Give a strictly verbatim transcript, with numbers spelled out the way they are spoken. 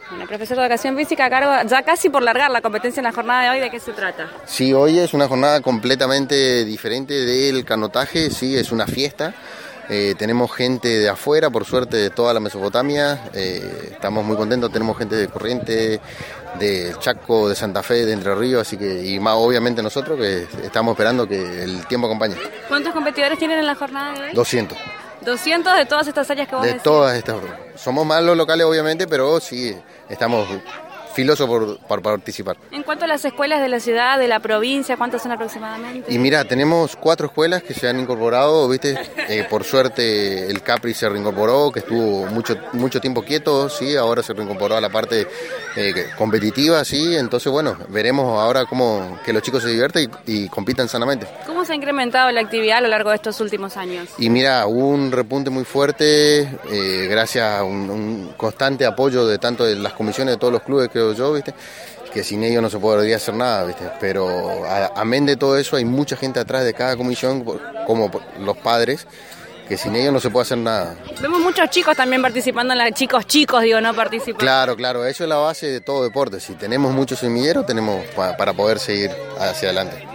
Bueno, profesor de Educación Física, a cargo, ya casi por largar la competencia en la jornada de hoy, ¿de qué se trata? Sí, hoy es una jornada completamente diferente del canotaje, sí, es una fiesta. Eh, tenemos gente de afuera, por suerte, de toda la Mesopotamia. Eh, estamos muy contentos, tenemos gente de Corrientes, de Chaco, de Santa Fe, de Entre Ríos, así que, y más obviamente nosotros que estamos esperando que el tiempo acompañe. ¿Cuántos competidores tienen en la jornada de hoy? doscientos. ¿doscientos de todas estas áreas que vos De decís? todas estas. Somos más los locales, obviamente, pero sí, estamos filosos por, por participar. En cuanto a las escuelas de la ciudad, de la provincia, ¿cuántas son aproximadamente? Y mira, tenemos cuatro escuelas que se han incorporado, ¿viste? Eh, por suerte el Capri se reincorporó, que estuvo mucho mucho tiempo quieto, sí, ahora se reincorporó a la parte eh, competitiva, sí, entonces bueno, veremos ahora cómo que los chicos se divierten y, y compitan sanamente. ¿Cómo se ha incrementado la actividad a lo largo de estos últimos años? Y mira, hubo un repunte muy fuerte, eh, gracias a un, un constante apoyo de tanto de las comisiones de todos los clubes, creo yo, ¿viste? Que sin ellos no se podría hacer nada, ¿viste? Pero a, amén de todo eso hay mucha gente atrás de cada comisión, como los padres, que sin ellos no se puede hacer nada. Vemos muchos chicos también participando en la chicos chicos, digo, no participando. Claro, claro, eso es la base de todo deporte. Si tenemos muchos semilleros, tenemos pa, para poder seguir hacia adelante.